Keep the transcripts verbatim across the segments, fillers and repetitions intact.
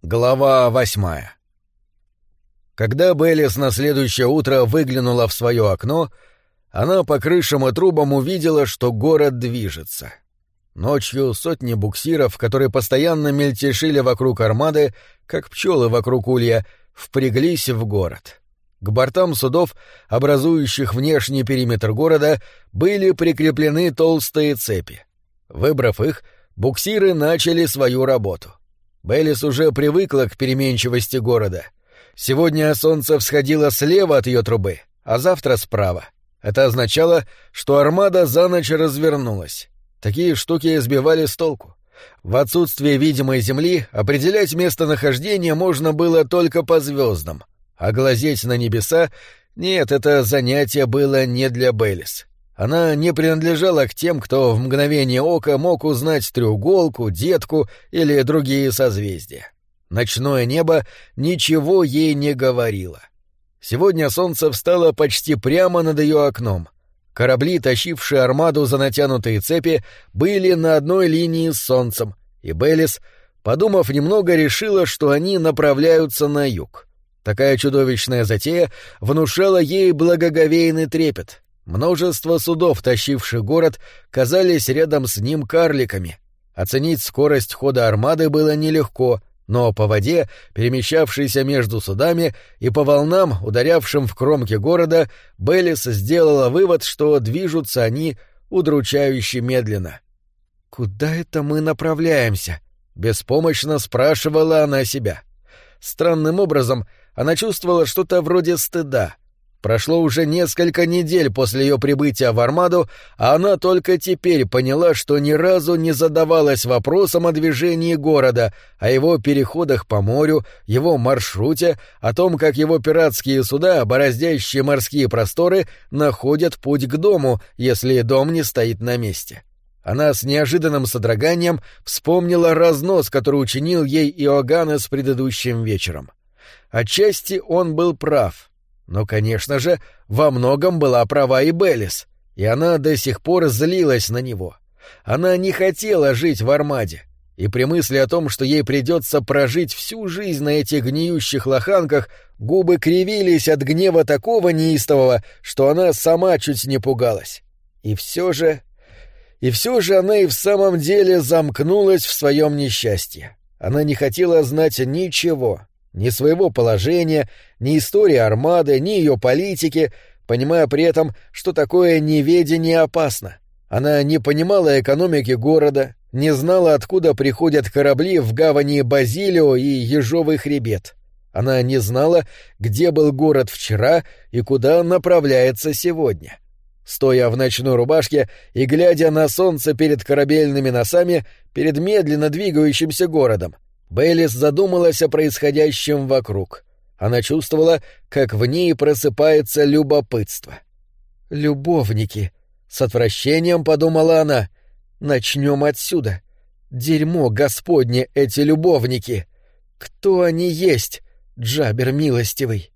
Глава восьмая. Когда Беллис на следующее утро выглянула в свое окно, она по крышам и трубам увидела, что город движется. Ночью сотни буксиров, которые постоянно мельтешили вокруг армады, как пчелы вокруг улья, впряглись в город. К бортам судов, образующих внешний периметр города, были прикреплены толстые цепи. Выбрав их, буксиры начали свою работу. Беллис уже привыкла к переменчивости города. Сегодня солнце всходило слева от ее трубы, а завтра справа. Это означало, что армада за ночь развернулась. Такие штуки сбивали с толку. В отсутствие видимой земли определять местонахождение можно было только по звездам, а глазеть на небеса — нет, это занятие было не для Беллис. Она не принадлежала к тем, кто в мгновение ока мог узнать треуголку, детку или другие созвездия. Ночное небо ничего ей не говорило. Сегодня солнце встало почти прямо над ее окном. Корабли, тащившие армаду за натянутые цепи, были на одной линии с солнцем, и Беллис, подумав немного, решила, что они направляются на юг. Такая чудовищная затея внушала ей благоговейный трепет. Множество судов, тащивших город, казались рядом с ним карликами. Оценить скорость хода армады было нелегко, но по воде, перемещавшейся между судами, и по волнам, ударявшим в кромки города, Беллис сделала вывод, что движутся они удручающе медленно. «Куда это мы направляемся?» — беспомощно спрашивала она себя. Странным образом она чувствовала что-то вроде стыда. Прошло уже несколько недель после ее прибытия в Армаду, а она только теперь поняла, что ни разу не задавалась вопросом о движении города, о его переходах по морю, его маршруте, о том, как его пиратские суда, бороздящие морские просторы, находят путь к дому, если дом не стоит на месте. Она с неожиданным содроганием вспомнила разнос, который учинил ей Иоганнес предыдущим вечером. Отчасти он был прав. Но, конечно же, во многом была права и Беллис, и она до сих пор злилась на него. Она не хотела жить в Армаде, и при мысли о том, что ей придется прожить всю жизнь на этих гниющих лоханках, губы кривились от гнева такого неистового, что она сама чуть не пугалась. И все же... И все же она и в самом деле замкнулась в своем несчастье. Она не хотела знать ничего. Ни своего положения, ни истории Армады, ни ее политики, понимая при этом, что такое неведение опасно. Она не понимала экономики города, не знала, откуда приходят корабли в гавани Базилио и Ежовый хребет. Она не знала, где был город вчера и куда направляется сегодня. Стоя в ночной рубашке и глядя на солнце перед корабельными носами, перед медленно двигающимся городом, Беллис задумалась о происходящем вокруг. Она чувствовала, как в ней просыпается любопытство. «Любовники», — с отвращением подумала она, — «начнем отсюда. Дерьмо господне эти любовники. Кто они есть, Джабер милостивый?»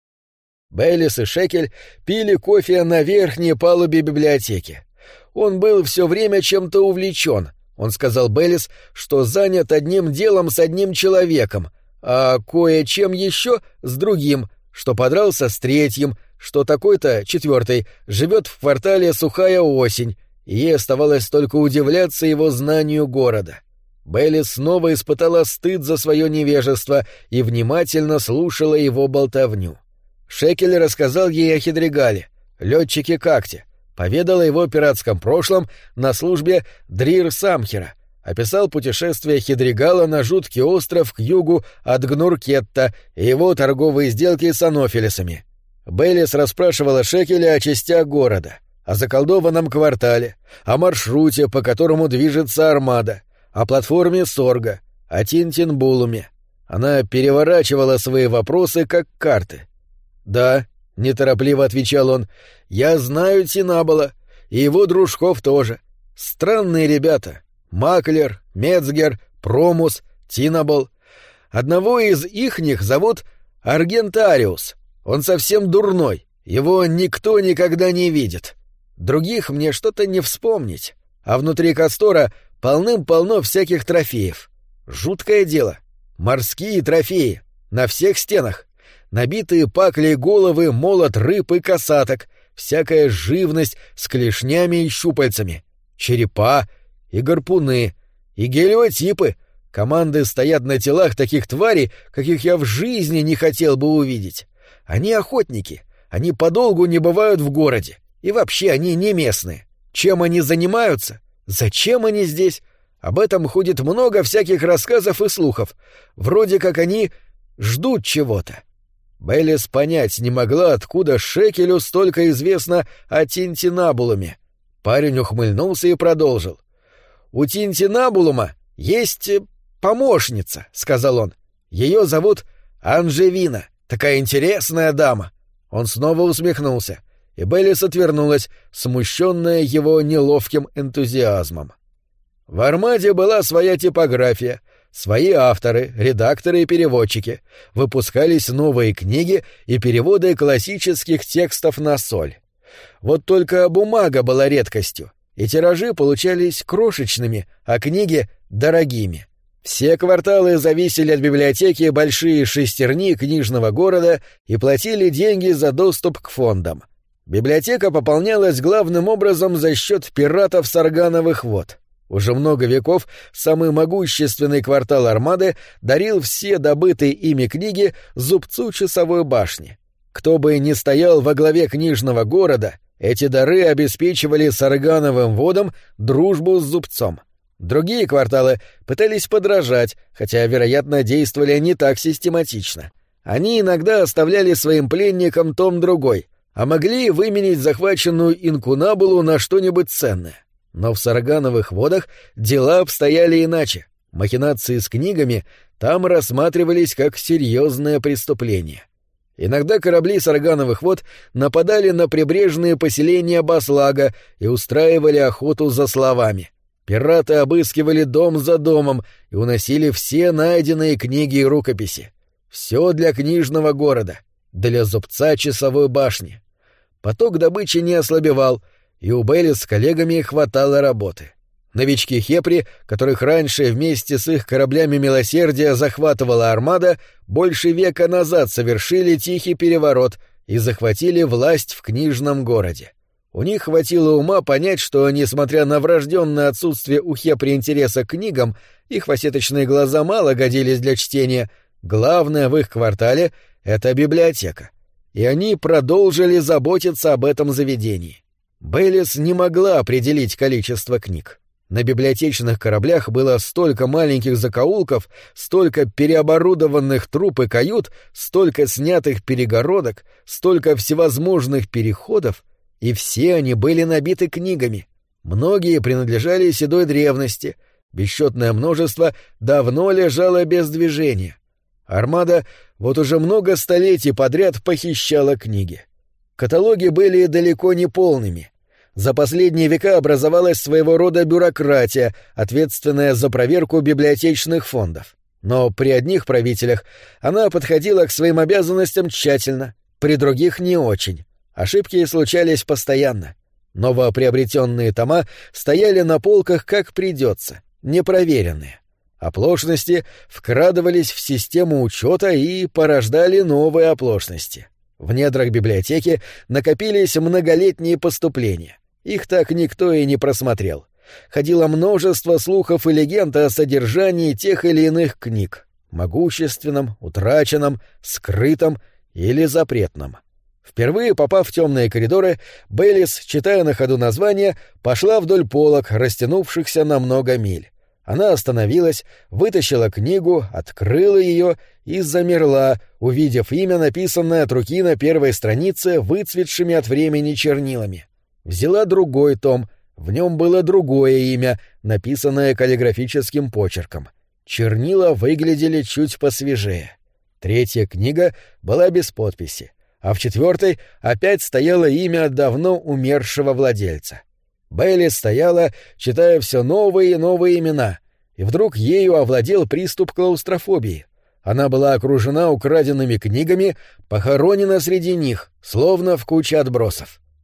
Беллис и Шекель пили кофе на верхней палубе библиотеки. Он был все время чем-то увлечен. Он сказал Беллис, что занят одним делом с одним человеком, а кое-чем еще с другим, что подрался с третьим, что такой-то, четвертый, живет в квартале «Сухая осень», и ей оставалось только удивляться его знанию города. Беллис снова испытала стыд за свое невежество и внимательно слушала его болтовню. Шекель рассказал ей о Хедригале, летчике Какте, поведал о его пиратском прошлом на службе Дрир-Самхера, описал путешествие Хедригала на жуткий остров к югу от Гнуркетта и его торговые сделки с анофилисами. Беллис расспрашивала Шекеля о частях города, о заколдованном квартале, о маршруте, по которому движется армада, о платформе Сорга, о Тинтинбулуме. Она переворачивала свои вопросы как карты. «Да», — неторопливо отвечал он, — «я знаю Тинабола, и его дружков тоже. Странные ребята. Маклер, Мецгер, Промус, Тинабол. Одного из ихних зовут Аргентариус. Он совсем дурной, его никто никогда не видит. Других мне что-то не вспомнить, а внутри Кастора полным-полно всяких трофеев. Жуткое дело. Морские трофеи. На всех стенах. Набитые паклей головы молот рыб и косаток, всякая живность с клешнями и щупальцами, черепа и гарпуны, и гелиотипы. Команды стоят на телах таких тварей, каких я в жизни не хотел бы увидеть. Они охотники, они подолгу не бывают в городе, и вообще они не местные. Чем они занимаются? Зачем они здесь? Об этом ходит много всяких рассказов и слухов. Вроде как они ждут чего-то. Беллис понять не могла, откуда Шекелю столько известно о Тинтинабулуме. Парень ухмыльнулся и продолжил. «У Тинтинабулума есть помощница», — сказал он. «Ее зовут Анжевина, такая интересная дама». Он снова усмехнулся, и Беллис отвернулась, смущенная его неловким энтузиазмом. В Армаде была своя типография, свои авторы, редакторы и переводчики, выпускались новые книги и переводы классических текстов на соль. Вот только бумага была редкостью, и тиражи получались крошечными, а книги — дорогими. Все кварталы зависели от библиотеки большие шестерни книжного города и платили деньги за доступ к фондам. Библиотека пополнялась главным образом за счет пиратов Саргановых вод. Уже много веков самый могущественный квартал Армады дарил все добытые ими книги зубцу часовой башни. Кто бы ни стоял во главе книжного города, эти дары обеспечивали Саргановым водам дружбу с зубцом. Другие кварталы пытались подражать, хотя, вероятно, действовали не так систематично. Они иногда оставляли своим пленникам том другой, а могли выменить захваченную инкунабулу на что-нибудь ценное. Но в Саргановых водах дела обстояли иначе. Махинации с книгами там рассматривались как серьезное преступление. Иногда корабли Саргановых вод нападали на прибрежные поселения Баслага и устраивали охоту за словами. Пираты обыскивали дом за домом и уносили все найденные книги и рукописи. Все для книжного города, для зубца часовой башни. Поток добычи не ослабевал, и у Беллис с коллегами хватало работы. Новички Хепри, которых раньше вместе с их кораблями милосердия захватывала Армада, больше века назад совершили тихий переворот и захватили власть в книжном городе. У них хватило ума понять, что, несмотря на врожденное отсутствие у Хепри интереса к книгам, их фасеточные глаза мало годились для чтения, главное в их квартале — это библиотека. И они продолжили заботиться об этом заведении. Беллис не могла определить количество книг. На библиотечных кораблях было столько маленьких закоулков, столько переоборудованных труб и кают, столько снятых перегородок, столько всевозможных переходов, и все они были набиты книгами. Многие принадлежали седой древности, бесчетное множество давно лежало без движения. Армада вот уже много столетий подряд похищала книги. Каталоги были далеко не полными. За последние века образовалась своего рода бюрократия, ответственная за проверку библиотечных фондов. Но при одних правителях она подходила к своим обязанностям тщательно, при других не очень. Ошибки случались постоянно. Новоприобретенные тома стояли на полках как придется, непроверенные. Оплошности вкрадывались в систему учета и порождали новые оплошности. В недрах библиотеки накопились многолетние поступления. Их так никто и не просмотрел. Ходило множество слухов и легенд о содержании тех или иных книг — могущественном, утраченном, скрытом или запретном. Впервые попав в темные коридоры, Беллис, читая на ходу названия, пошла вдоль полок, растянувшихся на много миль. Она остановилась, вытащила книгу, открыла ее и замерла, увидев имя, написанное от руки на первой странице выцветшими от времени чернилами. Взяла другой том, в нем было другое имя, написанное каллиграфическим почерком. Чернила выглядели чуть посвежее. Третья книга была без подписи, а в четвертой опять стояло имя давно умершего владельца. Белли стояла, читая все новые и новые имена, и вдруг ею овладел приступ клаустрофобии. Она была окружена украденными книгами, похоронена среди них, словно в куче отбросов.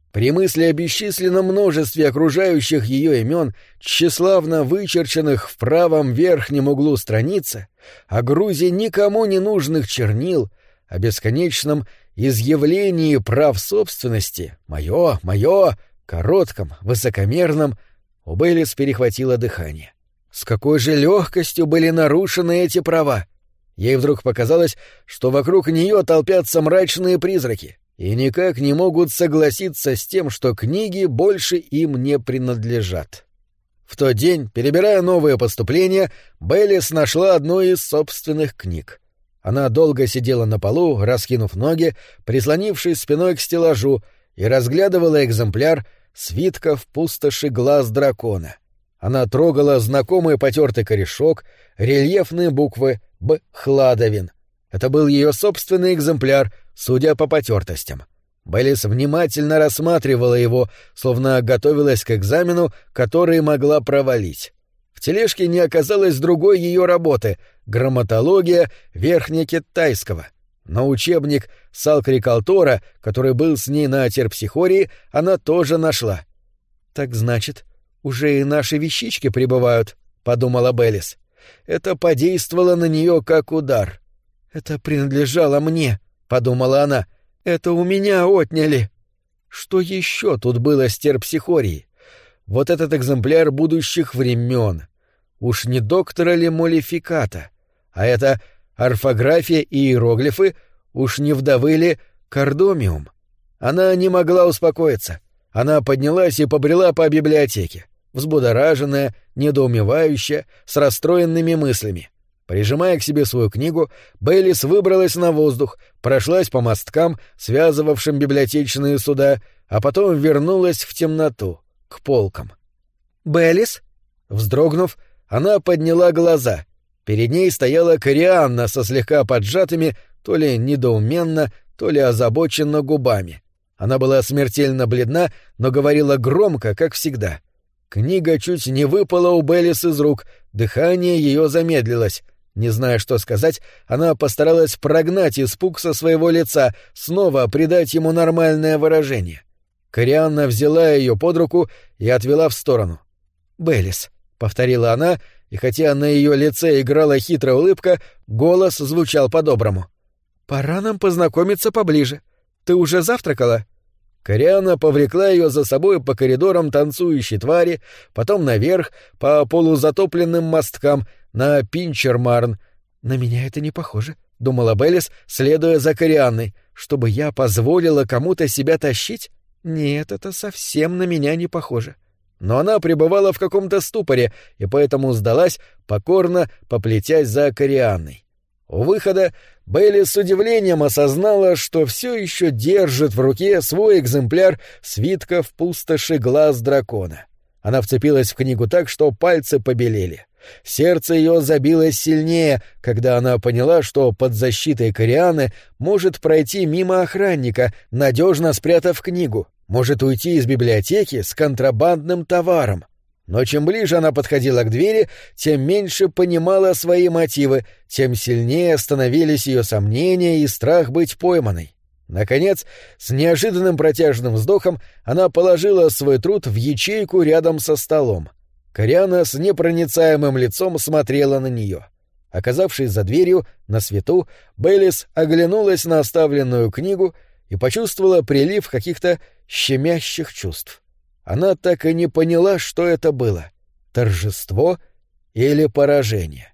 При мысли о бесчисленном множестве окружающих ее имен, тщеславно вычерченных в правом верхнем углу страницы, о грузе никому не нужных чернил, о бесконечном изъявлении прав собственности, «моё, моё», коротком, высокомерном, у Бейлис перехватило дыхание. С какой же легкостью были нарушены эти права! Ей вдруг показалось, что вокруг нее толпятся мрачные призраки и никак не могут согласиться с тем, что книги больше им не принадлежат. В тот день, перебирая новые поступления, Бейлис нашла одну из собственных книг. Она долго сидела на полу, раскинув ноги, прислонившись спиной к стеллажу, и разглядывала экземпляр «Свитка в пустоши глаз дракона». Она трогала знакомый потертый корешок, рельефные буквы «Б. Хладовин». Это был ее собственный экземпляр, судя по потертостям. Бейлис внимательно рассматривала его, словно готовилась к экзамену, который могла провалить. В тележке не оказалось другой ее работы — грамматология верхнекитайского. Но учебник Салкрикалтора, который был с ней на терпсихории, она тоже нашла. «Так значит, уже и наши вещички прибывают», — подумала Бейлис. Это подействовало на нее как удар. «Это принадлежало мне», — подумала она. «Это у меня отняли». Что еще тут было с терпсихорией? Вот этот экземпляр будущих времен. Уж не доктора ли Молификата? А это орфография и иероглифы, уж не вдовы ли Кардомиум? Она не могла успокоиться. Она поднялась и побрела по библиотеке, взбудораженная, недоумевающая, с расстроенными мыслями. Прижимая к себе свою книгу, Бейлис выбралась на воздух, прошлась по мосткам, связывавшим библиотечные суда, а потом вернулась в темноту, к полкам. «Бейлис?» Вздрогнув, она подняла глаза. Перед ней стояла Корианна со слегка поджатыми, то ли недоуменно, то ли озабоченно губами. Она была смертельно бледна, но говорила громко, как всегда. Книга чуть не выпала у Бейлис из рук, дыхание ее замедлилось. Не зная, что сказать, она постаралась прогнать испуг со своего лица, снова придать ему нормальное выражение. Корианна взяла ее под руку и отвела в сторону. «Бейлис», — повторила она, и хотя на ее лице играла хитрая улыбка, голос звучал по-доброму. «Пора нам познакомиться поближе. Ты уже завтракала?» Корианна повлекла ее за собой по коридорам танцующей твари, потом наверх, по полузатопленным мосткам, на Пинчермарн. «На меня это не похоже», — думала Бейлис, следуя за Корианной. «Чтобы я позволила кому-то себя тащить? Нет, это совсем на меня не похоже». Но она пребывала в каком-то ступоре, и поэтому сдалась, покорно поплетясь за Корианной. У выхода Бейлис с удивлением осознала, что все еще держит в руке свой экземпляр «Свитка в пустоши глаз дракона». Она вцепилась в книгу так, что пальцы побелели. Сердце ее забилось сильнее, когда она поняла, что под защитой Корианы может пройти мимо охранника, надежно спрятав книгу, может уйти из библиотеки с контрабандным товаром. Но чем ближе она подходила к двери, тем меньше понимала свои мотивы, тем сильнее становились ее сомнения и страх быть пойманной. Наконец, с неожиданным протяжным вздохом она положила свой труд в ячейку рядом со столом. Корианна с непроницаемым лицом смотрела на нее. Оказавшись за дверью, на свету, Бейлис оглянулась на оставленную книгу и почувствовала прилив каких-то щемящих чувств. Она так и не поняла, что это было — торжество или поражение.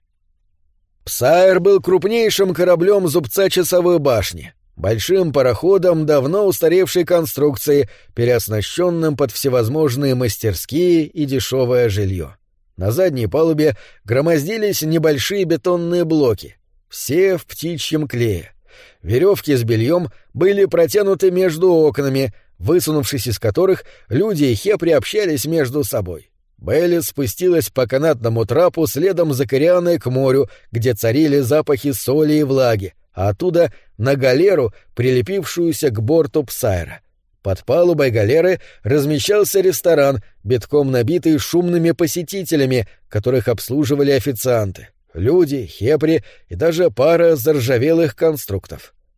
Псайр был крупнейшим кораблем зубца часовой башни, большим пароходом давно устаревшей конструкции, переоснащенным под всевозможные мастерские и дешевое жилье. На задней палубе громоздились небольшие бетонные блоки, все в птичьем клее. Веревки с бельем были протянуты между окнами, высунувшись из которых, люди и хепри общались между собой. Бейлис спустилась по канатному трапу следом за Корианной к морю, где царили запахи соли и влаги, а оттуда на галеру, прилепившуюся к борту Псайра. Под палубой галеры размещался ресторан, битком набитый шумными посетителями, которых обслуживали официанты, люди, хепри и даже пара заржавелых конструктов.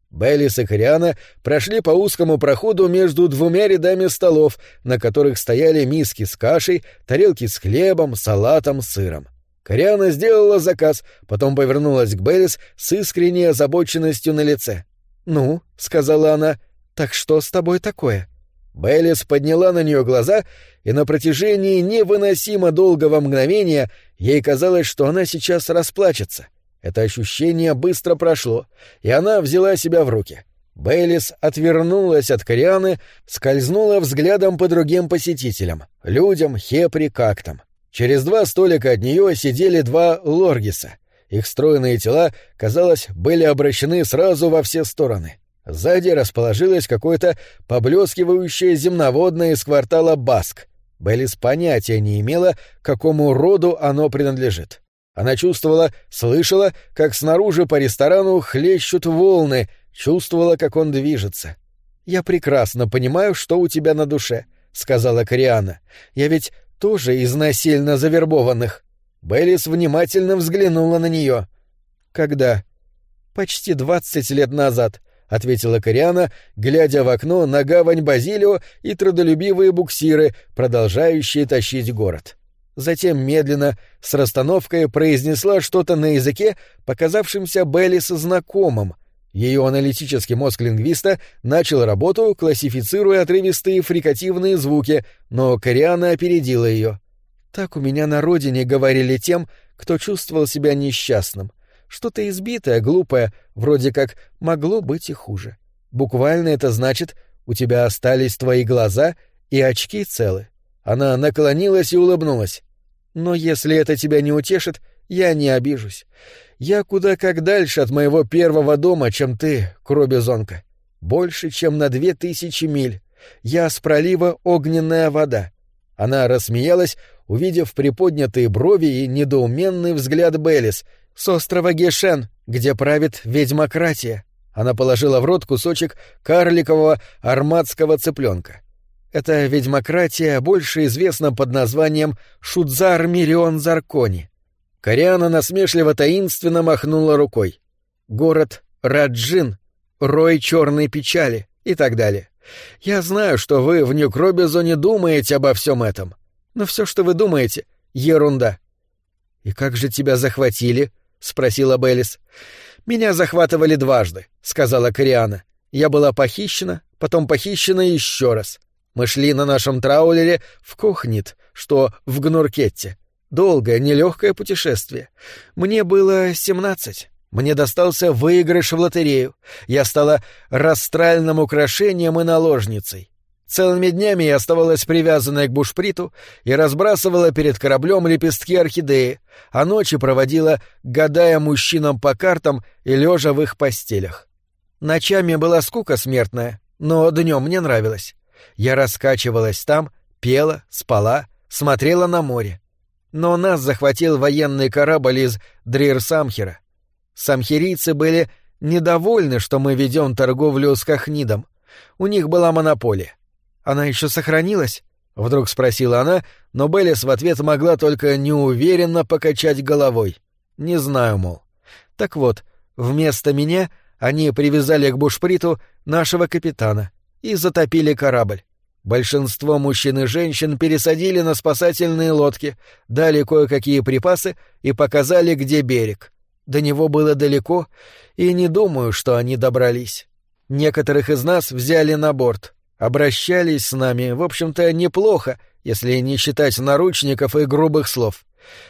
Бейлис и Кориана прошли по узкому проходу между двумя рядами столов, на которых стояли миски с кашей, тарелки с хлебом, салатом, сыром. Кориана сделала заказ, потом повернулась к Бейлис с искренней озабоченностью на лице. «Ну», — сказала она, — «так что с тобой такое?» Бейлис подняла на нее глаза, и на протяжении невыносимо долгого мгновения ей казалось, что она сейчас расплачется. Это ощущение быстро прошло, и она взяла себя в руки. Бейлис отвернулась от Корианы, скользнула взглядом по другим посетителям — людям, Хепри, Кактам. Через два столика от нее сидели два Лоргиса. Их стройные тела, казалось, были обращены сразу во все стороны. Сзади расположилось какое-то поблескивающее земноводное из квартала Баск. Бейлис понятия не имела, к какому роду оно принадлежит. Она чувствовала, слышала, как снаружи по ресторану хлещут волны, чувствовала, как он движется. «Я прекрасно понимаю, что у тебя на душе», — сказала Кориана. «Я ведь тоже из насильно завербованных». Бейлис внимательно взглянула на нее. «Когда?» «Почти двадцать лет назад», — ответила Кориана, глядя в окно на гавань Базилио и трудолюбивые буксиры, продолжающие тащить город. Затем медленно, с расстановкой, произнесла что-то на языке, показавшемся Бейлис знакомым. Ее аналитический мозг лингвиста начал работу, классифицируя отрывистые фрикативные звуки, но Кориана опередила ее. «Так у меня на родине говорили тем, кто чувствовал себя несчастным. Что-то избитое, глупое, вроде как могло быть и хуже. Буквально это значит, у тебя остались твои глаза и очки целы». Она наклонилась и улыбнулась. «Но если это тебя не утешит, я не обижусь. Я куда как дальше от моего первого дома, чем ты, Кробизонка. Больше, чем на две тысячи миль. Я с пролива Огненная вода». Она рассмеялась, увидев приподнятые брови и недоуменный взгляд Бейлис. «С острова Гешен, где правит ведьмократия». Она положила в рот кусочек карликового арматского цыпленка. Эта ведьмократия больше известна под названием Шудзар Мирион Заркони. Кориана насмешливо-таинственно махнула рукой. Город Раджин, рой черной печали и так далее. Я знаю, что вы в Нью-Кробизоне думаете обо всем этом, но все, что вы думаете, — ерунда. — И как же тебя захватили? — спросила Бейлис. — Меня захватывали дважды, — сказала Кориана. Я была похищена, потом похищена еще раз. Мы шли на нашем траулере в Кохнит, что в Гнуркетте. Долгое, нелегкое путешествие. Мне было семнадцать. Мне достался выигрыш в лотерею. Я стала растральным украшением и наложницей. Целыми днями я оставалась привязанной к бушприту и разбрасывала перед кораблем лепестки орхидеи, а ночи проводила, гадая мужчинам по картам и лежа в их постелях. Ночами была скука смертная, но днем мне нравилось. Я раскачивалась там, пела, спала, смотрела на море. Но нас захватил военный корабль из Дрир-Самхера. Самхерийцы были недовольны, что мы ведем торговлю с Кохнидом. У них была монополия. Она еще сохранилась? Вдруг спросила она, но Беллис в ответ могла только неуверенно покачать головой. Не знаю, мол. Так вот, вместо меня они привязали к бушприту нашего капитана и затопили корабль. Большинство мужчин и женщин пересадили на спасательные лодки, дали кое-какие припасы и показали, где берег. До него было далеко, и не думаю, что они добрались. Некоторых из нас взяли на борт. Обращались с нами, в общем-то, неплохо, если не считать наручников и грубых слов.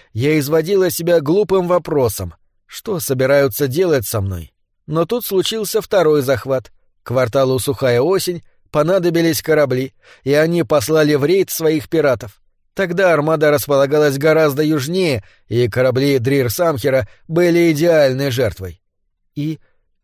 Я изводила себя глупым вопросом, что собираются делать со мной. Но тут случился второй захват. К кварталу «Сухая осень» понадобились корабли, и они послали в рейд своих пиратов. Тогда армада располагалась гораздо южнее, и корабли Дрир-Самхера были идеальной жертвой. «И...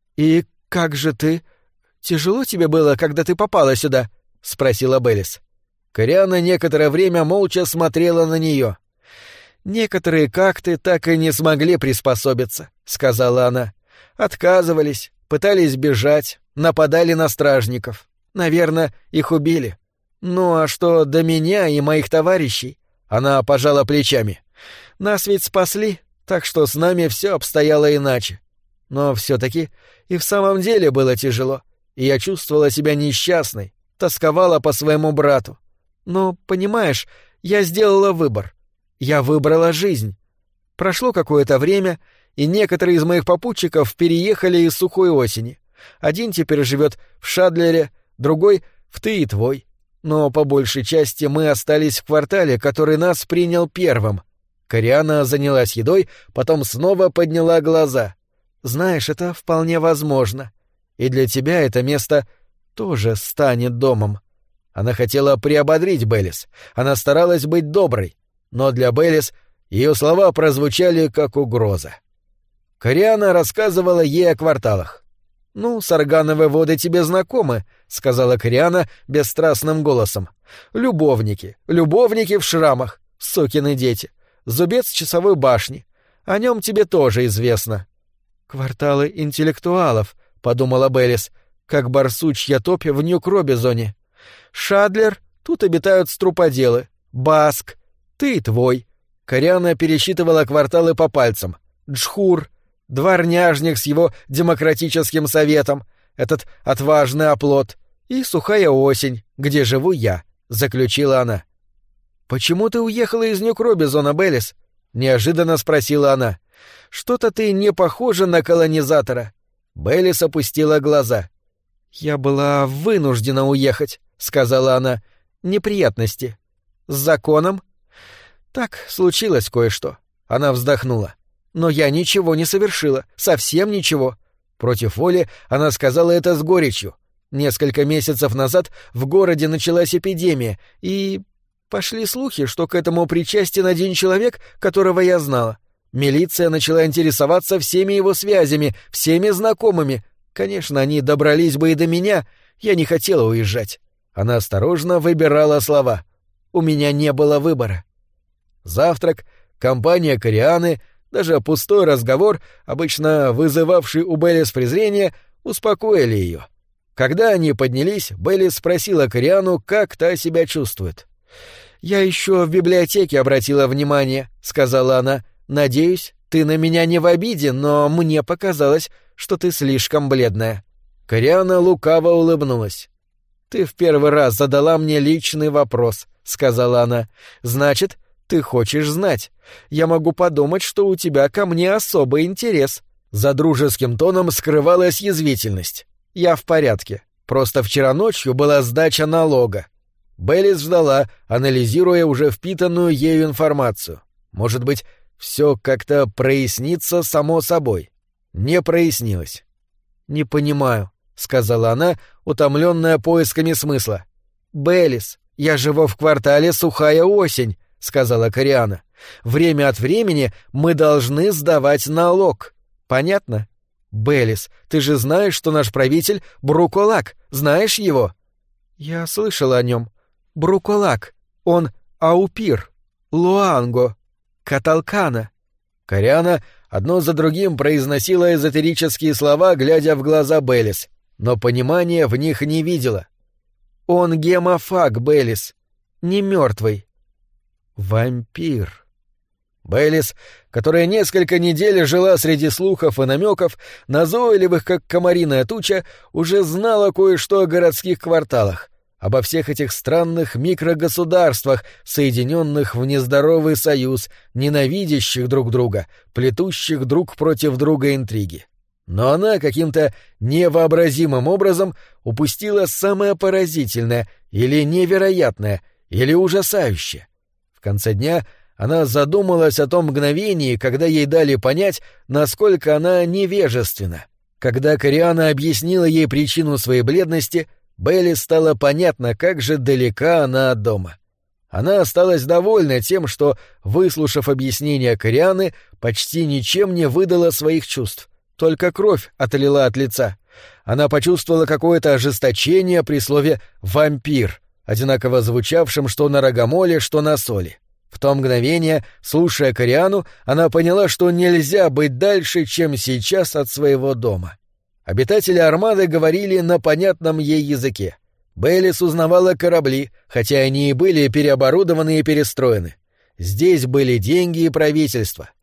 и как же ты... Тяжело тебе было, когда ты попала сюда?» — спросила Беллис. Кориана некоторое время молча смотрела на нее. «Некоторые какты так и не смогли приспособиться», — сказала она. «Отказывались, пытались бежать, нападали на стражников. Наверное, их убили. Ну а что до меня и моих товарищей?» Она пожала плечами. «Нас ведь спасли, так что с нами все обстояло иначе. Но все-таки и в самом деле было тяжело, и я чувствовала себя несчастной, тосковала по своему брату. Но, понимаешь, я сделала выбор. Я выбрала жизнь. Прошло какое-то время, и некоторые из моих попутчиков переехали из Сухой Осени. Один теперь живет в Шадлере, другой — в Ты и Твой. Но по большей части мы остались в квартале, который нас принял первым. Кориана занялась едой, потом снова подняла глаза. Знаешь, это вполне возможно. И для тебя это место тоже станет домом. Она хотела приободрить Бейлис. Она старалась быть доброй. Но для Бейлис ее слова прозвучали как угроза. Кориана рассказывала ей о кварталах. «Ну, саргановые воды тебе знакомы», — сказала Кориана бесстрастным голосом. «Любовники, любовники в шрамах, сукины дети, зубец часовой башни. О нем тебе тоже известно». «Кварталы интеллектуалов», — подумала Бейлис, — «как барсучья топь в Нью-Кробизоне. Шадлер, тут обитают струподелы. Баск, Ты и Твой». Кориана пересчитывала кварталы по пальцам. Джхур, дворняжник с его демократическим советом, этот отважный оплот, и Сухая Осень, где живу я, — заключила она. «Почему ты уехала из Нью-Кробизона, Бейлис?» — неожиданно спросила она. «Что-то ты не похожа на колонизатора». Бейлис опустила глаза. «Я была вынуждена уехать», — сказала она. «Неприятности». «С законом?» «Так, случилось кое-что». Она вздохнула. «Но я ничего не совершила, совсем ничего». Против воли она сказала это с горечью. Несколько месяцев назад в городе началась эпидемия, и... пошли слухи, что к этому причастен один человек, которого я знала. Милиция начала интересоваться всеми его связями, всеми знакомыми. Конечно, они добрались бы и до меня. Я не хотела уезжать. Она осторожно выбирала слова. У меня не было выбора. Завтрак, компания Корианы, даже пустой разговор, обычно вызывавший у Бейлис презрение, успокоили ее. Когда они поднялись, Бейлис спросила Кориану, как та себя чувствует. «Я еще в библиотеке обратила внимание», — сказала она. «Надеюсь, ты на меня не в обиде, но мне показалось, что ты слишком бледная». Кориана лукаво улыбнулась. «Ты в первый раз задала мне личный вопрос», — сказала она. «Значит, ты хочешь знать. Я могу подумать, что у тебя ко мне особый интерес». За дружеским тоном скрывалась язвительность. «Я в порядке. Просто вчера ночью была сдача налога». Бейлис ждала, анализируя уже впитанную ею информацию. Может быть, все как-то прояснится само собой. Не прояснилось. «Не понимаю», — сказала она, утомленная поисками смысла. «Бейлис, я живу в квартале Сухая Осень», — сказала Кориана. «Время от времени мы должны сдавать налог. Понятно? Бейлис, ты же знаешь, что наш правитель Бруколак. Знаешь его?» «Я слышала о нем. Бруколак. Он Аупир, Луанго, Каталкана». Кориана одно за другим произносила эзотерические слова, глядя в глаза Бейлис, но понимания в них не видела. «Он гемофаг, Бейлис. Не мертвый. Вампир». Бейлис, которая несколько недель жила среди слухов и намеков, назойливых, как комариная туча, уже знала кое-что о городских кварталах, обо всех этих странных микрогосударствах, соединенных в нездоровый союз, ненавидящих друг друга, плетущих друг против друга интриги. Но она каким-то невообразимым образом упустила самое поразительное или невероятное, или ужасающее. В конце дня она задумалась о том мгновении, когда ей дали понять, насколько она невежественна. Когда Кориана объяснила ей причину своей бледности, Бейлис стало понятно, как же далека она от дома. Она осталась довольна тем, что, выслушав объяснение Корианы, почти ничем не выдала своих чувств. Только кровь отлила от лица. Она почувствовала какое-то ожесточение при слове «вампир», одинаково звучавшем что на рогомоле, что на соли. В то мгновение, слушая Кориану, она поняла, что нельзя быть дальше, чем сейчас от своего дома. Обитатели Армады говорили на понятном ей языке. Бейлис узнавала корабли, хотя они и были переоборудованы и перестроены. Здесь были деньги и правительство.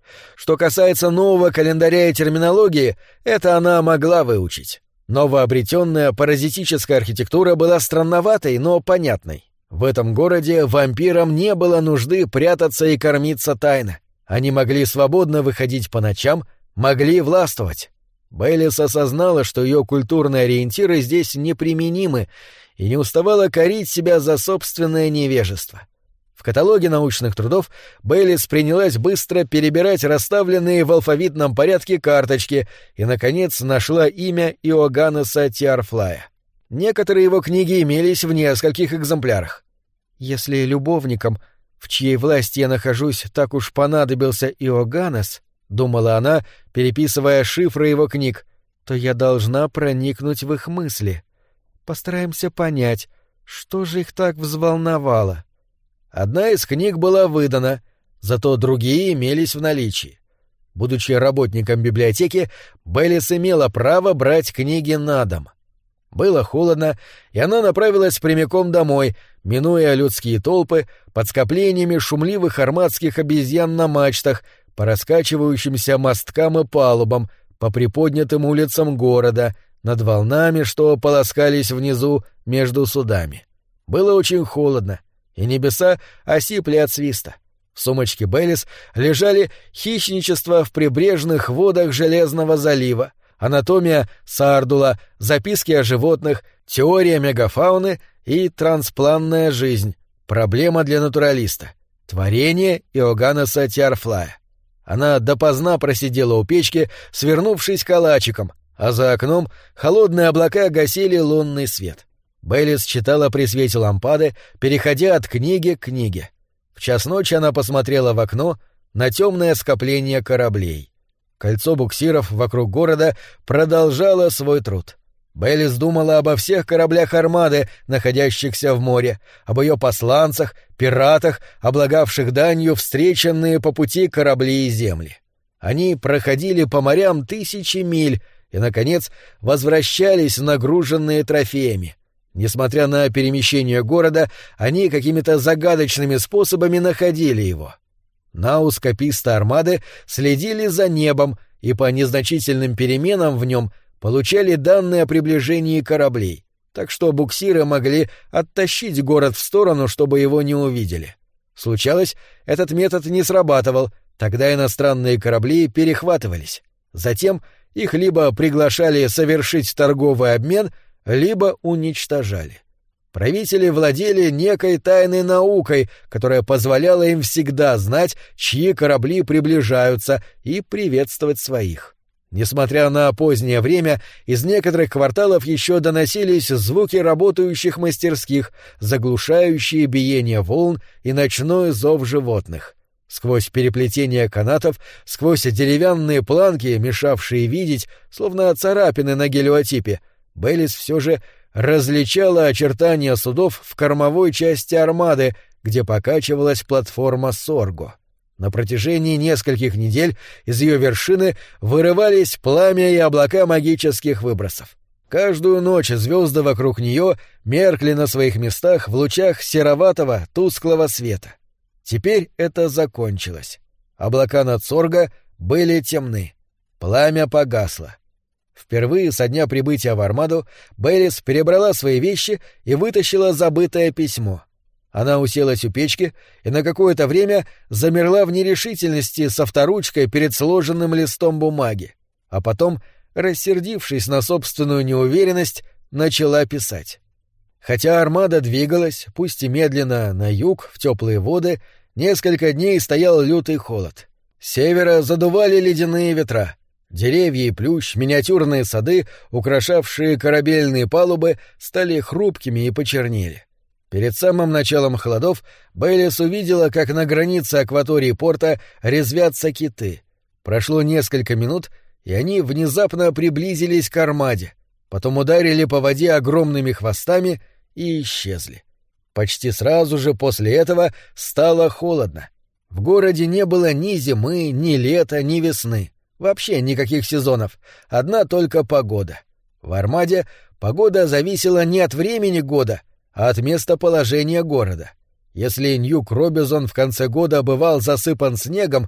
Что касается нового календаря и терминологии, это она могла выучить. Новообретенная паразитическая архитектура была странноватой, но понятной. В этом городе вампирам не было нужды прятаться и кормиться тайно. Они могли свободно выходить по ночам, могли властвовать. Бейлис осознала, что ее культурные ориентиры здесь неприменимы, и не уставала корить себя за собственное невежество. В каталоге научных трудов Бейлис принялась быстро перебирать расставленные в алфавитном порядке карточки и, наконец, нашла имя Иоганнеса Тиарфлая. Некоторые его книги имелись в нескольких экземплярах. «Если любовникам, в чьей власти я нахожусь, так уж понадобился Иоганнес», — думала она, переписывая шифры его книг, — «то я должна проникнуть в их мысли. Постараемся понять, что же их так взволновало». Одна из книг была выдана, зато другие имелись в наличии. Будучи работником библиотеки, Бейлис имела право брать книги на дом. Было холодно, и она направилась прямиком домой, минуя людские толпы, под скоплениями шумливых армадских обезьян на мачтах, по раскачивающимся мосткам и палубам, по приподнятым улицам города, над волнами, что полоскались внизу между судами. Было очень холодно, и небеса осипли от свиста. В сумочке Бейлис лежали «Хищничество в прибрежных водах Железного залива», «Анатомия Сардула», «Записки о животных», «Теория мегафауны» и «Трансплантная жизнь. Проблема для натуралиста», «Творение Иоганнеса Тиарфлая». Она допоздна просидела у печки, свернувшись калачиком, а за окном холодные облака гасили лунный свет. Бейлис читала при свете лампады, переходя от книги к книге. В час ночи она посмотрела в окно на темное скопление кораблей. Кольцо буксиров вокруг города продолжало свой труд. Бейлис думала обо всех кораблях армады, находящихся в море, об ее посланцах, пиратах, облагавших данью встреченные по пути корабли и земли. Они проходили по морям тысячи миль и, наконец, возвращались нагруженные трофеями. Несмотря на перемещение города, они какими-то загадочными способами находили его. Наус кописта армады следили за небом и по незначительным переменам в нем получали данные о приближении кораблей, так что буксиры могли оттащить город в сторону, чтобы его не увидели. Случалось, этот метод не срабатывал, тогда иностранные корабли перехватывались. Затем их либо приглашали совершить торговый обмен, либо уничтожали. Правители владели некой тайной наукой, которая позволяла им всегда знать, чьи корабли приближаются, и приветствовать своих. Несмотря на позднее время, из некоторых кварталов еще доносились звуки работающих мастерских, заглушающие биение волн и ночной зов животных. Сквозь переплетение канатов, сквозь деревянные планки, мешавшие видеть, словно царапины на гелиотипе, Бейлис все же различала очертания судов в кормовой части армады, где покачивалась платформа Сорго. На протяжении нескольких недель из ее вершины вырывались пламя и облака магических выбросов. Каждую ночь звезды вокруг нее меркли на своих местах в лучах сероватого тусклого света. Теперь это закончилось. Облака над Сорго были темны. Пламя погасло. Впервые со дня прибытия в Армаду Бейлис перебрала свои вещи и вытащила забытое письмо. Она уселась у печки и на какое-то время замерла в нерешительности с авторучкой перед сложенным листом бумаги, а потом, рассердившись на собственную неуверенность, начала писать. Хотя Армада двигалась, пусть и медленно, на юг, в теплые воды, несколько дней стоял лютый холод. С севера задували ледяные ветра. Деревья и плющ, миниатюрные сады, украшавшие корабельные палубы, стали хрупкими и почернели. Перед самым началом холодов Бейлис увидела, как на границе акватории порта резвятся киты. Прошло несколько минут, и они внезапно приблизились к Армаде, потом ударили по воде огромными хвостами и исчезли. Почти сразу же после этого стало холодно. В городе не было ни зимы, ни лета, ни весны. Вообще никаких сезонов, одна только погода. В Армаде погода зависела не от времени года, а от местоположения города. Если Ньюк-Робизон в конце года бывал засыпан снегом,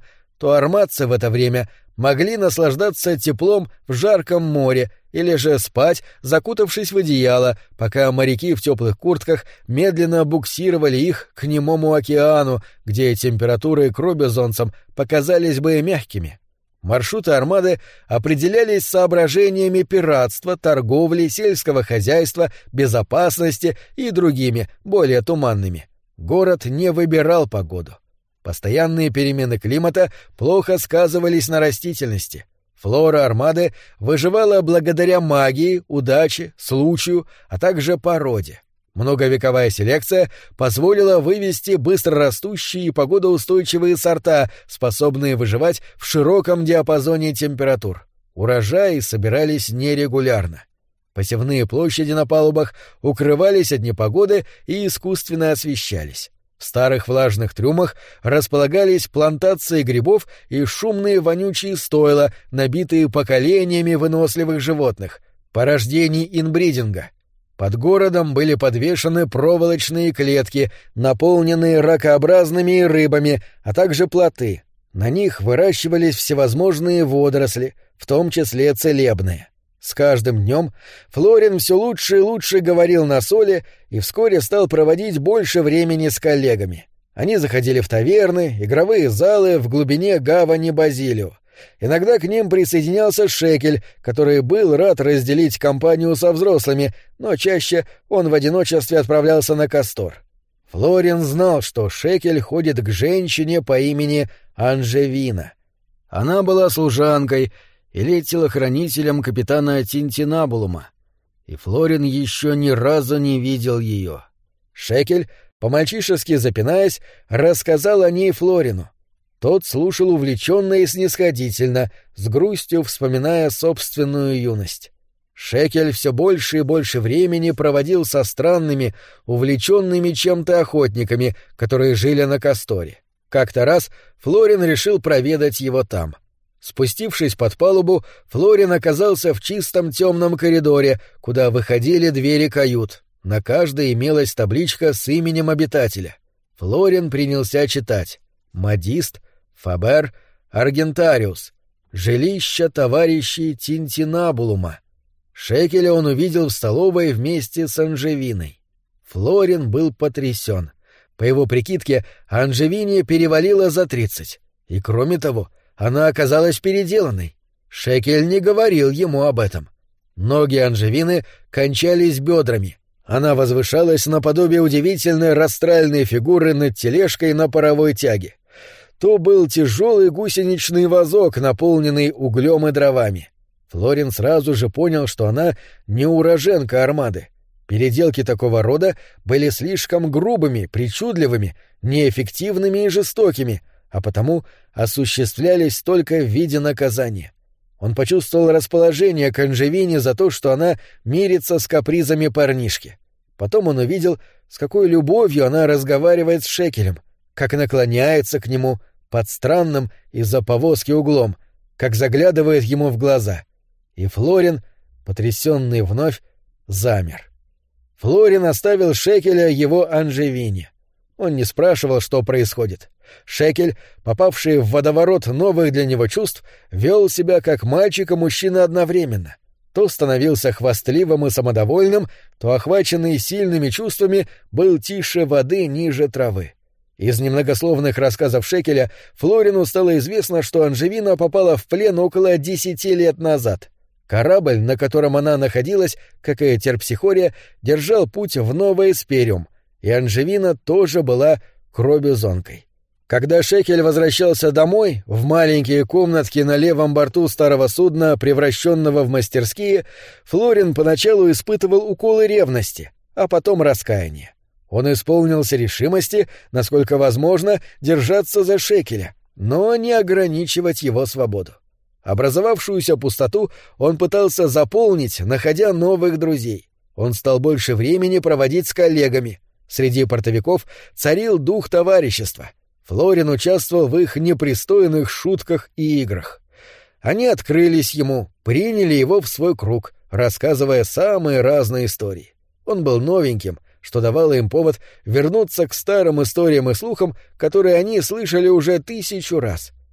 то арматцы в это время могли наслаждаться теплом в жарком море или же спать, закутавшись в одеяло, пока моряки в теплых куртках медленно буксировали их к немому океану, где температуры к робинзонцам показались бы мягкими. Маршруты армады определялись соображениями пиратства, торговли, сельского хозяйства, безопасности и другими, более туманными. Город не выбирал погоду. Постоянные перемены климата плохо сказывались на растительности. Флора армады выживала благодаря магии, удаче, случаю, а также породе. Многовековая селекция позволила вывести быстрорастущие и погодоустойчивые сорта, способные выживать в широком диапазоне температур. Урожаи собирались нерегулярно. Посевные площади на палубах укрывались от непогоды и искусственно освещались. В старых влажных трюмах располагались плантации грибов и шумные вонючие стойла, набитые поколениями выносливых животных, порождений инбридинга. Под городом были подвешены проволочные клетки, наполненные ракообразными рыбами, а также плоты. На них выращивались всевозможные водоросли, в том числе целебные. С каждым днем Флорин все лучше и лучше говорил на Соле и вскоре стал проводить больше времени с коллегами. Они заходили в таверны, игровые залы в глубине гавани Базилио. Иногда к ним присоединялся Шекель, который был рад разделить компанию со взрослыми, но чаще он в одиночестве отправлялся на Кастор. Флорин знал, что Шекель ходит к женщине по имени Анжевина. Она была служанкой или телохранителем капитана Тинтинабулума, и Флорин еще ни разу не видел ее. Шекель, по-мальчишески запинаясь, рассказал о ней Флорину. Тот слушал увлеченно и снисходительно, с грустью вспоминая собственную юность. Шекель все больше и больше времени проводил со странными, увлеченными чем-то охотниками, которые жили на Касторе. Как-то раз Флорин решил проведать его там. Спустившись под палубу, Флорин оказался в чистом темном коридоре, куда выходили двери кают. На каждой имелась табличка с именем обитателя. Флорин принялся читать: «Модист, Фабер, Аргентариус, жилище товарищей Тинтинабулума». Шекеля он увидел в столовой вместе с Анжевиной. Флорин был потрясен. По его прикидке, Анжевине перевалило за тридцать. И кроме того, она оказалась переделанной. Шекель не говорил ему об этом. Ноги Анжевины кончались бедрами. Она возвышалась наподобие удивительной растральной фигуры над тележкой на паровой тяге. То был тяжелый гусеничный вазок, наполненный углем и дровами. Флорин сразу же понял, что она не уроженка армады. Переделки такого рода были слишком грубыми, причудливыми, неэффективными и жестокими, а потому осуществлялись только в виде наказания. Он почувствовал расположение к Анжевине за то, что она мирится с капризами парнишки. Потом он увидел, с какой любовью она разговаривает с Шекелем, как наклоняется к нему под странным из-за повозки углом, как заглядывает ему в глаза. И Флорин, потрясенный вновь, замер. Флорин оставил Шекеля его Анжевине. Он не спрашивал, что происходит. Шекель, попавший в водоворот новых для него чувств, вел себя как мальчик и мужчина одновременно. То становился хвастливым и самодовольным, то, охваченный сильными чувствами, был тише воды ниже травы. Из немногословных рассказов Шекеля Флорину стало известно, что Анжевина попала в плен около десяти лет назад. Корабль, на котором она находилась, как и Терпсихория, держал путь в Новый Эспериум, и Анжевина тоже была кробизонкой. Когда Шекель возвращался домой, в маленькие комнатки на левом борту старого судна, превращенного в мастерские, Флорин поначалу испытывал уколы ревности, а потом раскаяния. Он исполнился решимости, насколько возможно, держаться за Шекеля, но не ограничивать его свободу. Образовавшуюся пустоту он пытался заполнить, находя новых друзей. Он стал больше времени проводить с коллегами. Среди портовиков царил дух товарищества. Флорин участвовал в их непристойных шутках и играх. Они открылись ему, приняли его в свой круг, рассказывая самые разные истории. Он был новеньким, что давало им повод вернуться к старым историям и слухам, которые они слышали уже тысячу раз.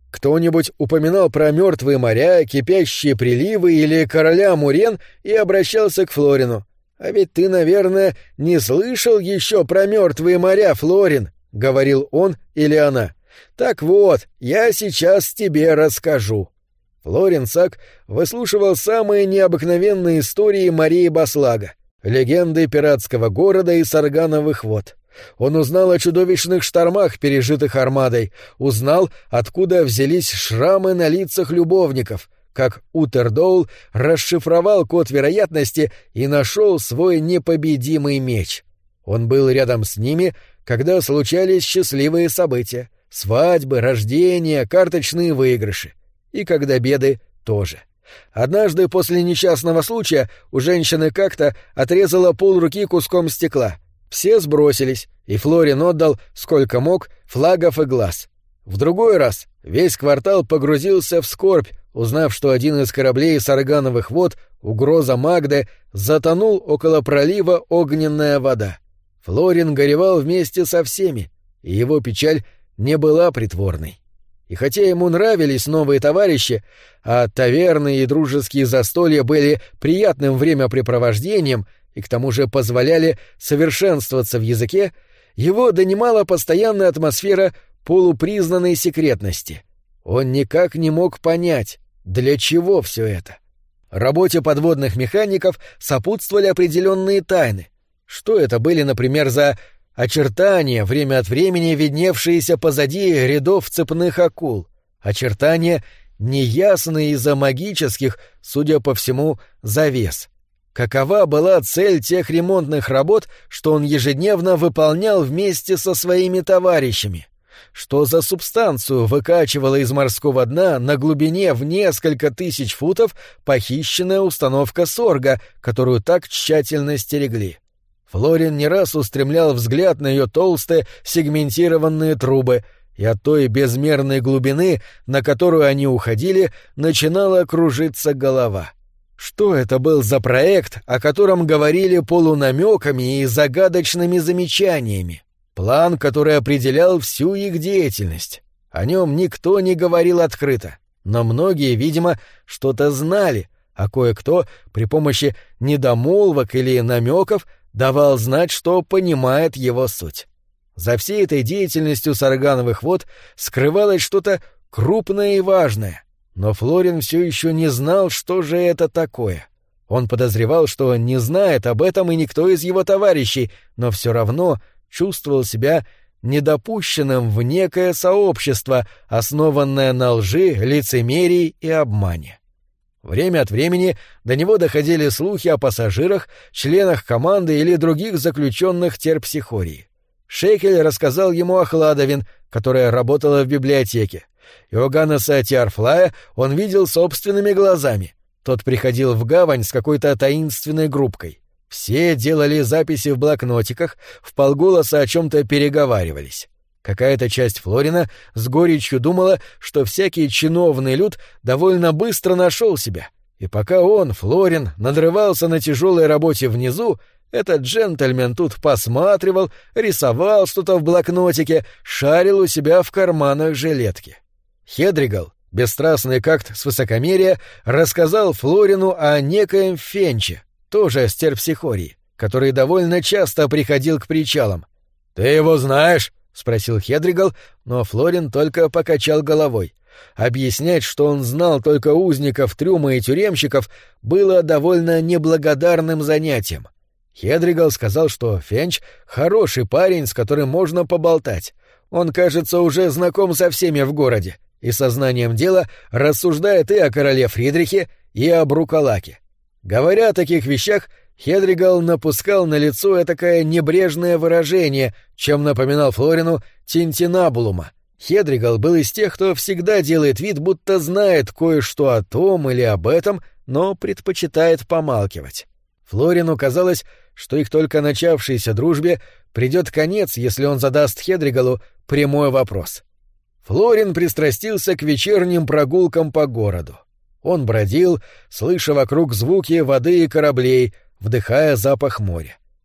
Кто-нибудь упоминал про мертвые моря, кипящие приливы или короля Мурен и обращался к Флорину. «А ведь ты, наверное, не слышал еще про мертвые моря, Флорин», — говорил он или она. «Так вот, я сейчас тебе расскажу». Флорин Сак выслушивал самые необыкновенные истории Марии Баслага, легенды пиратского города и саргановых вод. Он узнал о чудовищных штормах, пережитых армадой, узнал, откуда взялись шрамы на лицах любовников, как Утердоул расшифровал код вероятности и нашел свой непобедимый меч. Он был рядом с ними, когда случались счастливые события — свадьбы, рождения, карточные выигрыши. И когда беды тоже. Однажды после несчастного случая у женщины как-то отрезала полруки куском стекла. Все сбросились, и Флорин отдал, сколько мог, флагов и глаз. В другой раз весь квартал погрузился в скорбь, узнав, что один из кораблей саргановых вод, угроза Магды, затонул около пролива Огненная вода. Флорин горевал вместе со всеми, и его печаль не была притворной. И хотя ему нравились новые товарищи, а таверны и дружеские застолья были приятным времяпрепровождением и к тому же позволяли совершенствоваться в языке, его донимала постоянная атмосфера полупризнанной секретности. Он никак не мог понять, для чего все это. Работе подводных механиков сопутствовали определенные тайны. Что это были, например, за очертания, время от времени видневшиеся позади рядов цепных акул, очертания, неясные из-за магических, судя по всему, завес. Какова была цель тех ремонтных работ, что он ежедневно выполнял вместе со своими товарищами? Что за субстанцию выкачивала из морского дна на глубине в несколько тысяч футов похищенная установка Сорга, которую так тщательно стерегли? Флорин не раз устремлял взгляд на ее толстые сегментированные трубы, и от той безмерной глубины, на которую они уходили, начинала кружиться голова. Что это был за проект, о котором говорили полунамеками и загадочными замечаниями? План, который определял всю их деятельность. О нем никто не говорил открыто, но многие, видимо, что-то знали, а кое-кто при помощи недомолвок или намеков давал знать, что понимает его суть. За всей этой деятельностью саргановых вод скрывалось что-то крупное и важное, но Флорин все еще не знал, что же это такое. Он подозревал, что не знает об этом и никто из его товарищей, но все равно чувствовал себя недопущенным в некое сообщество, основанное на лжи, лицемерии и обмане. Время от времени до него доходили слухи о пассажирах, членах команды или других заключенных терпсихории. Шейкель рассказал ему о Хладовин, которая работала в библиотеке. Иоганнеса Тиарфлая он видел собственными глазами. Тот приходил в гавань с какой-то таинственной группкой. Все делали записи в блокнотиках, вполголоса о чем-то переговаривались. Какая-то часть Флорина с горечью думала, что всякий чиновный люд довольно быстро нашел себя, и пока он, Флорин, надрывался на тяжелой работе внизу, этот джентльмен тут посматривал, рисовал что-то в блокнотике, шарил у себя в карманах жилетки. Хедригал, бесстрастный какт с высокомерия, рассказал Флорину о некоем Фенче, тоже с терпсихории, который довольно часто приходил к причалам. «Ты его знаешь?» — спросил Хедригал, но Флорин только покачал головой. Объяснять, что он знал только узников трюма и тюремщиков, было довольно неблагодарным занятием. Хедригал сказал, что Фенч — хороший парень, с которым можно поболтать. Он, кажется, уже знаком со всеми в городе, и сознанием дела рассуждает и о короле Фридрихе, и о Брукалаке. Говоря о таких вещах, Хедригал напускал на лицо этакое небрежное выражение, чем напоминал Флорину Тинтинабулума. Хедригал был из тех, кто всегда делает вид, будто знает кое-что о том или об этом, но предпочитает помалкивать. Флорину казалось, что их только начавшейся дружбе придет конец, если он задаст Хедригалу прямой вопрос. Флорин пристрастился к вечерним прогулкам по городу. Он бродил, слыша вокруг звуки воды и кораблей, вдыхая запах моря.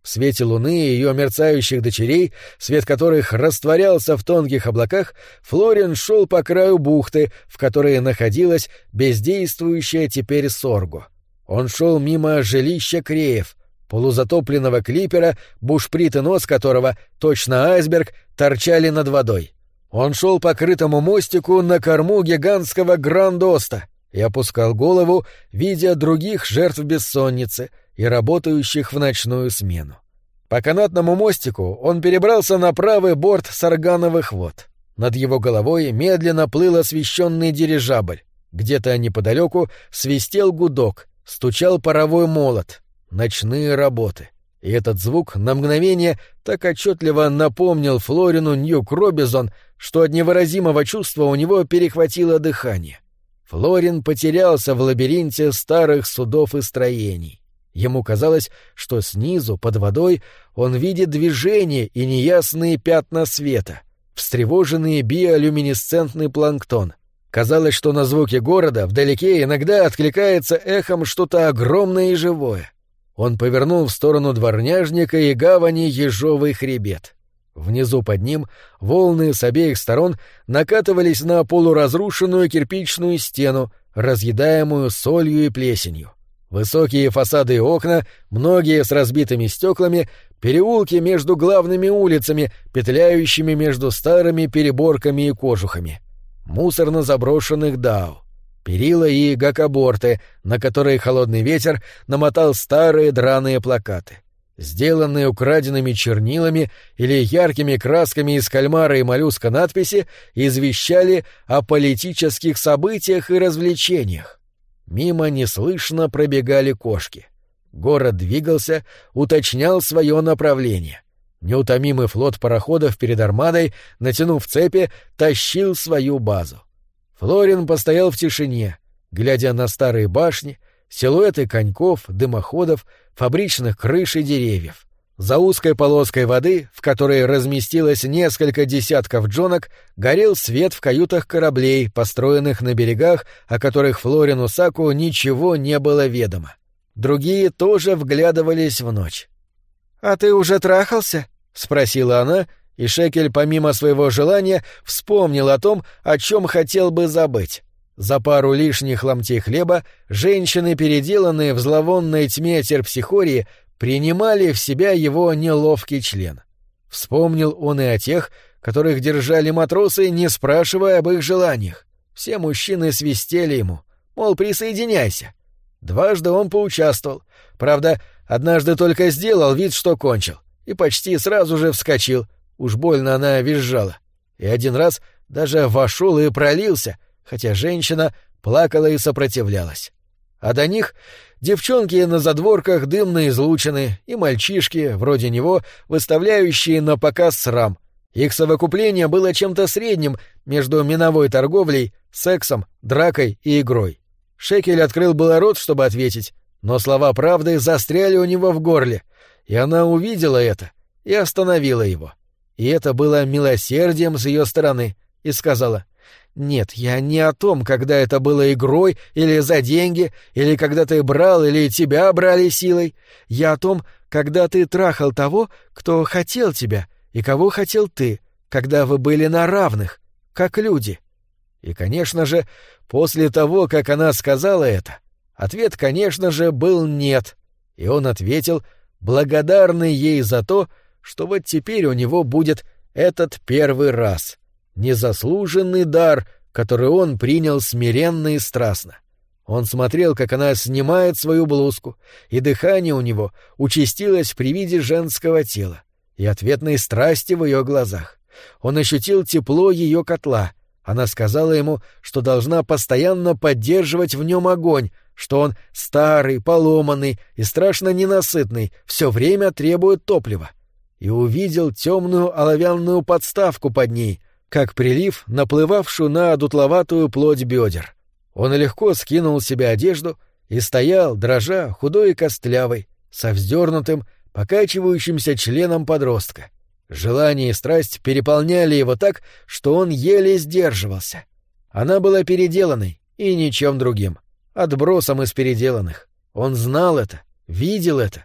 В свете луны и ее мерцающих дочерей, свет которых растворялся в тонких облаках, Флорин шел по краю бухты, в которой находилась бездействующая теперь Сорго. Он шел мимо жилища Креев, полузатопленного клипера, бушприт и нос которого, точно айсберг, торчали над водой. Он шел по крытому мостику на корму гигантского Гранд-Оста и опускал голову, видя других жертв бессонницы и работающих в ночную смену. По канатному мостику он перебрался на правый борт Саргановых вод. Над его головой медленно плыл освещенный дирижабль. Где-то неподалеку свистел гудок, стучал паровой молот. Ночные работы. И этот звук на мгновение так отчетливо напомнил Флорину Ньюк-Робизон, что от невыразимого чувства у него перехватило дыхание. Флорин потерялся в лабиринте старых судов и строений. Ему казалось, что снизу, под водой, он видит движение и неясные пятна света, встревоженный биолюминесцентный планктон. Казалось, что на звуки города вдалеке иногда откликается эхом что-то огромное и живое. Он повернул в сторону Дворняжника и гавани Ежовый хребет. Внизу под ним волны с обеих сторон накатывались на полуразрушенную кирпичную стену, разъедаемую солью и плесенью. Высокие фасады и окна, многие с разбитыми стеклами, переулки между главными улицами, петляющими между старыми переборками и кожухами. Мусорно заброшенных дау. Перила и гакоборты, на которые холодный ветер намотал старые драные плакаты. Сделанные украденными чернилами или яркими красками из кальмара и моллюска надписи извещали о политических событиях и развлечениях. Мимо неслышно пробегали кошки. Город двигался, уточнял свое направление. Неутомимый флот пароходов перед армадой, натянув цепи, тащил свою базу. Флорин постоял в тишине, глядя на старые башни, силуэты коньков, дымоходов, фабричных крыш и деревьев. За узкой полоской воды, в которой разместилось несколько десятков джонок, горел свет в каютах кораблей, построенных на берегах, о которых Флорину Саку ничего не было ведомо. Другие тоже вглядывались в ночь. «А ты уже трахался?» — спросила она, и Шекель, помимо своего желания, вспомнил о том, о чем хотел бы забыть. За пару лишних ломтей хлеба женщины, переделанные в зловонной тьме терпсихории, принимали в себя его неловкий член. Вспомнил он и о тех, которых держали матросы, не спрашивая об их желаниях. Все мужчины свистели ему, мол, присоединяйся. Дважды он поучаствовал. Правда, однажды только сделал вид, что кончил, и почти сразу же вскочил. Уж больно она визжала. И один раз даже вошел и пролился, хотя женщина плакала и сопротивлялась. А до них девчонки на задворках дымно излучены и мальчишки, вроде него, выставляющие на показ срам. Их совокупление было чем-то средним между миновой торговлей, сексом, дракой и игрой. Шекель открыл было рот, чтобы ответить, но слова правды застряли у него в горле, и она увидела это и остановила его. И это было милосердием с ее стороны, и сказала: «Нет, я не о том, когда это было игрой или за деньги, или когда ты брал или тебя брали силой. Я о том, когда ты трахал того, кто хотел тебя, и кого хотел ты, когда вы были на равных, как люди». И, конечно же, после того, как она сказала это, ответ, конечно же, был «нет», и он ответил, благодарный ей за то, что вот теперь у него будет этот первый раз, незаслуженный дар, который он принял смиренно и страстно. Он смотрел, как она снимает свою блузку, и дыхание у него участилось при виде женского тела и ответной страсти в ее глазах. Он ощутил тепло ее котла. Она сказала ему, что должна постоянно поддерживать в нем огонь, что он старый, поломанный и страшно ненасытный, все время требует топлива. И увидел темную оловянную подставку под ней, как прилив, наплывавшую на дутловатую плоть бедер. Он легко скинул с себя одежду и стоял, дрожа, худой и костлявый, со вздернутым, покачивающимся членом подростка. Желание и страсть переполняли его так, что он еле сдерживался. Она была переделанной и ничем другим, отбросом из переделанных. Он знал это, видел это,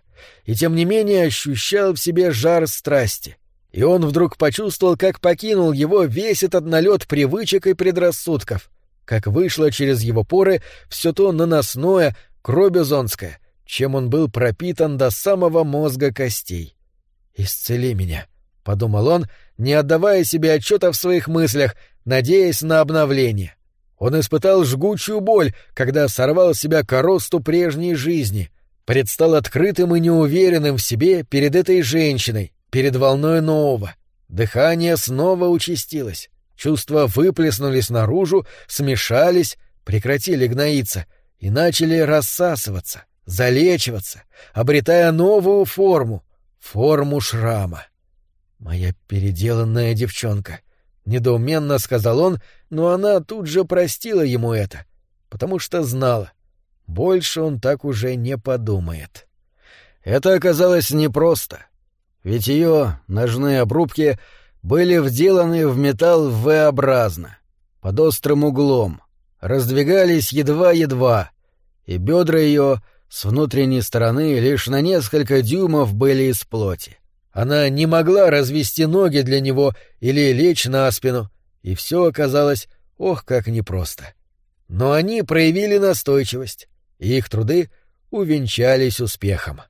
и тем не менее ощущал в себе жар страсти. И он вдруг почувствовал, как покинул его весь этот налет привычек и предрассудков, как вышло через его поры все то наносное, кробизонское, чем он был пропитан до самого мозга костей. «Исцели меня», — подумал он, не отдавая себе отчета в своих мыслях, надеясь на обновление. Он испытал жгучую боль, когда сорвал с себя коросту прежней жизни, предстал открытым и неуверенным в себе перед этой женщиной, перед волной нового. Дыхание снова участилось, чувства выплеснулись наружу, смешались, прекратили гноиться и начали рассасываться, залечиваться, обретая новую форму, форму шрама. «Моя переделанная девчонка», — недоуменно сказал он, но она тут же простила ему это, потому что знала, больше он так уже не подумает. Это оказалось непросто, ведь ее ножные обрубки были вделаны в металл V-образно, под острым углом, раздвигались едва-едва, и бедра ее с внутренней стороны лишь на несколько дюймов были из плоти. Она не могла развести ноги для него или лечь на спину, и все оказалось, ох, как непросто. Но они проявили настойчивость, и их труды увенчались успехом.